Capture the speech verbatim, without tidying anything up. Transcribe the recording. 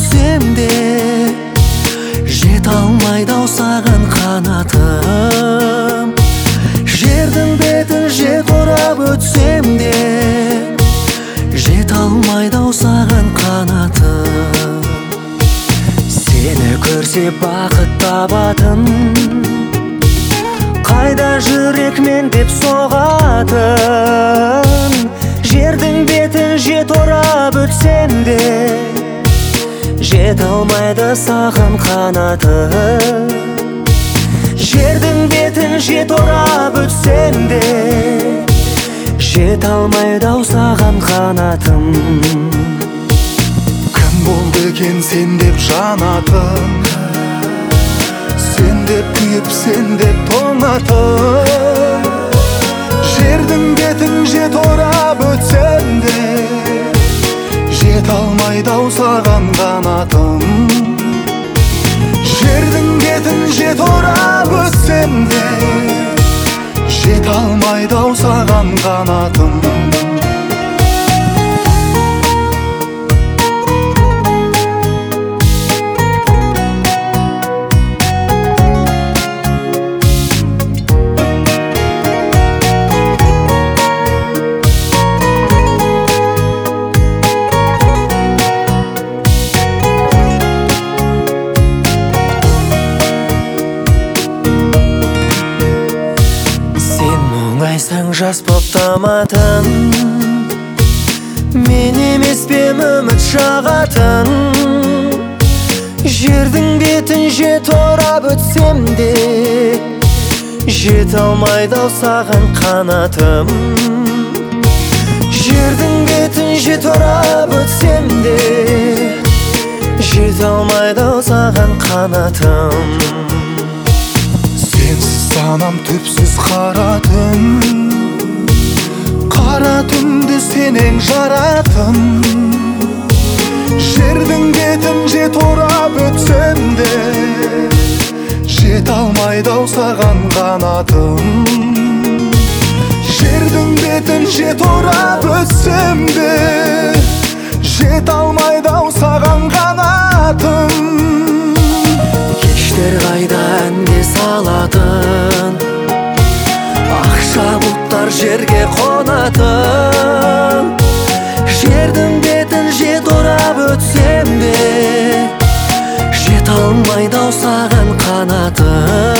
өтсем де, жете алмайды-ау саған қанатым. Жердің бетін жет орап өтсем де, жете алмайды-ау саған қанатым. Сені көрсе бақыт табатын, қайда жүрек мен деп соғатын. Жердің бетін жет орап өтсем де, жете алмайды саған қанатым. Жердің бетін жет орап өтсем де, жете алмайды-ау саған қанатым. Кім болды екен сен деп жанатын, сен деп күйіп, сен деп тоңатын. Жердің бетін жет орап өтсем де, жете алмайды-ау саған қанатым. Жердің бетін жет орап өтсем де, жете алмайды-ау саған қанатым. Мұңайсаң жас боп таматын, мен емес пе үміт жағатын. Жердің бетін жет орап өтсем де, жете алмайды-ау саған қанатым. Жердің бетін жет орап өтсем де, жете алмайды-ау саған қанатым. Санам түпсіз қара түн, қара түнді сенен жаратын. Жердің бетін жет орап өтсем де, жете алмайды-ау саған қанатым. Жердің бетін жет орап өтсем де, жете алмайды-ау саған қанатым. Кештер қайда әнге салатын, ақша бұлттар жерге қонатын. Жердің бетін жет орап өтсем де, жете алмайды-ау саған қанатым.